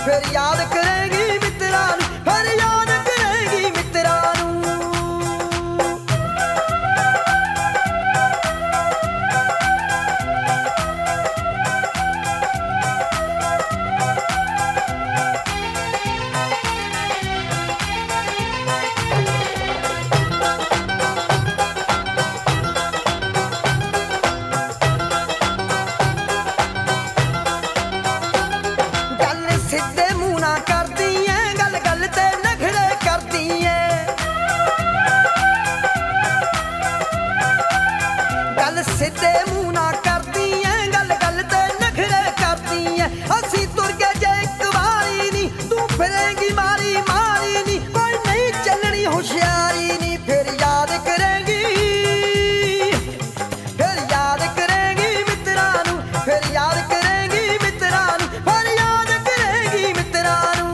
फिर याद करेगी मित्रा नू, फिर याद करेगी मित्रा नू। सिद्धे मुंह ना करदी ऐ, गल गल ते नखरे करदी ऐ। गल सिद्धे मुंह ना करदी ऐ, गल गल ते नखरे करदी ऐ। असीं तुर गए जे इक वारी नी, तू फिरेंगी मारी मारी नी, कोई नहीं चलनी होशियारी नी। फिर याद करेंगी, फिर याद करेंगी मित्रा नू, फिर याद करेंगी मित्रा नू, फिर याद करेंगी मित्रा नू।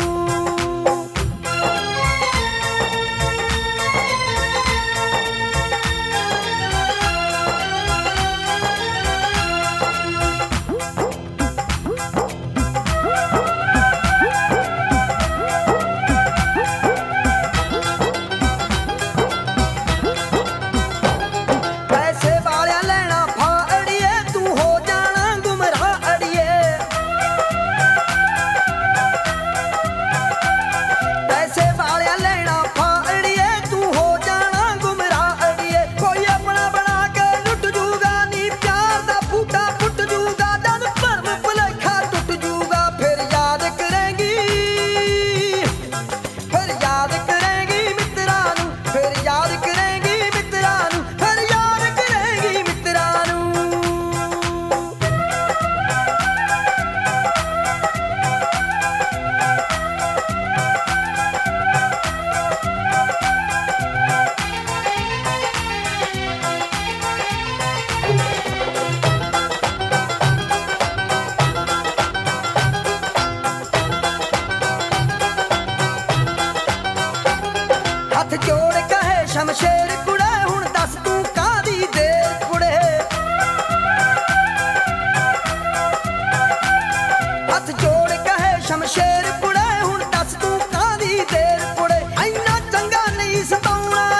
पैसे वालिया लेना फा अड़िए, तू हो जाना गुमराह अड़िए। पैसे वालिया लेना फा अड़िए, तू हो जाना गुमराह अड़िए। कोई अपना बना के लुट जूगा नी, प्यार दा बूटा फुट जूगा, जद भरम भुलेखा टुट जूगा। फिर याद करेंगी, फिर याद करेंगी मित्रा नू, फिर याद करेंगी मित्रा नू, फिर याद करेंगी मित्रा नू। हथ जोड़ कहे शमशेर कुड़े, हुण दस तू कादी देर कुड़े। हथ जोड़ कहे शमशेर कुड़े, हुण दस तू कादी देर कुड़े। इन्ना चंगा नहीं सताउणा